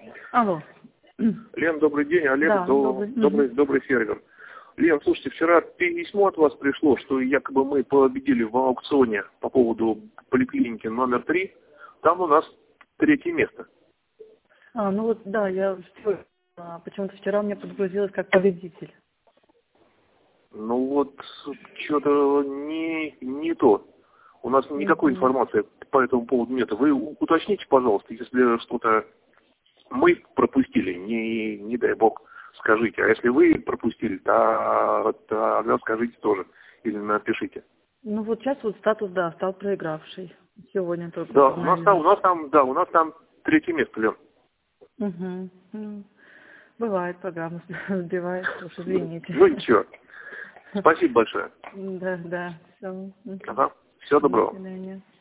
Алло. Лен, добрый день. Олег, Да, добрый сервер. Лен, слушайте, вчера письмо от вас пришло, что якобы мы победили в аукционе по поводу поликлиники номер 3. Там у нас 3-е место. Ну вот, да, почему-то вчера мне подгрузилось как победитель. Ну вот, что-то не то. У нас никакой информации по этому поводу нет. Вы уточните, пожалуйста, если что-то мы пропустили, не дай бог, скажите. А если вы пропустили, то тогда скажите тоже. Или напишите. Ну вот сейчас вот статус, да, стал проигравший. Сегодня только. Да, у нас там 3-е место, Лен. Бывает, программа сбивает, уж извините. Ну ничего. Спасибо большое. Да, все. Ага. Всего доброго. До свидания.